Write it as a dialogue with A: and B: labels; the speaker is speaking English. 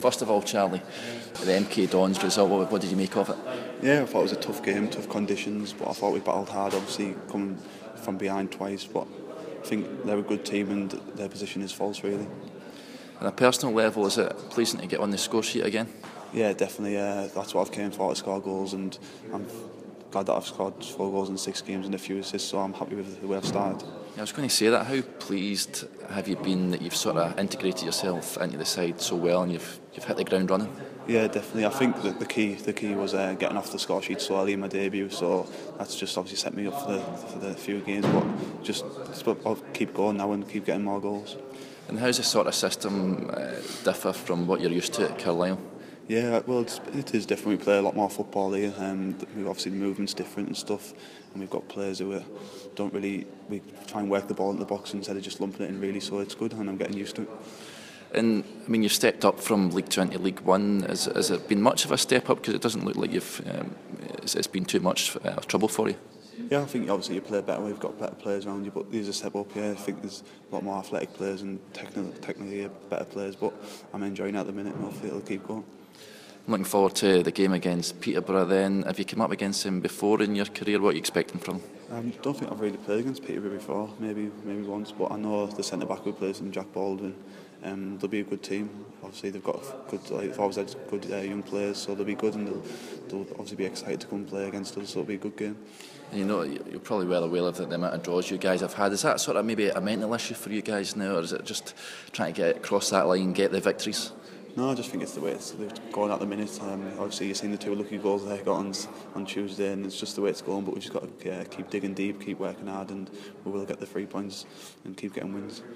A: First of all, Charlie, the MK Dons result, what did you make of it?
B: Yeah, I thought it was a tough game, tough conditions, but I thought we battled hard, obviously coming from behind twice, but I think they're a good team and their position is false really.
A: On a personal level, is it pleasing to get on the score sheet again?
B: Yeah, definitely, that's what I've came for, to score goals, and I'm glad that I've scored 4 goals in 6 games and a few assists, so I'm happy with the way I've started.
A: I was going to say that. How pleased have you been that you've sort of integrated yourself into the side so well and you've hit the ground running?
B: Yeah, definitely. I think that the key was getting off the score sheet so early in my debut. So that's just obviously set me up for the few games. But I'll keep going now and keep getting more goals.
A: And how's the sort of system differ from what you're used to at Carlisle?
B: Yeah, well, it is different. We play a lot more football here, and obviously the movement's different and stuff. And we've got players who don't really. We try and work the ball into the box instead of just lumping it in, really. So it's good, and I'm getting used to it.
A: And I mean, you've stepped up from League Two into League One. Has it been much of a step up? Because it doesn't look like it's been too much trouble for you.
B: Yeah, I think obviously you play better when you've got better players around you, but there's a step up. Yeah, I think there's a lot more athletic players and technically better players, but I'm enjoying it at the minute and hopefully it'll keep going.
A: I'm looking forward to the game against Peterborough then. Have you come up against him before in your career? What are you expecting from him?
B: I don't think I've really played against Peterborough before, maybe once, but I know the centre-back who plays in Jack Baldwin. They'll be a good team. Obviously they've got good, they've always had good young players, so they'll be good and they'll obviously be excited to come and play against us, so it'll be a good game.
A: And you know, you're probably well aware of the amount of draws you guys have had. Is that sort of maybe a mental issue for you guys now, or is it just trying to get across that line and get the victories?
B: No, I just think it's the way it's going at the minute. Obviously, you've seen the 2 lucky goals they got on Tuesday, and it's just the way it's going. But we just got to keep digging deep, keep working hard, and we will get the 3 points and keep getting wins.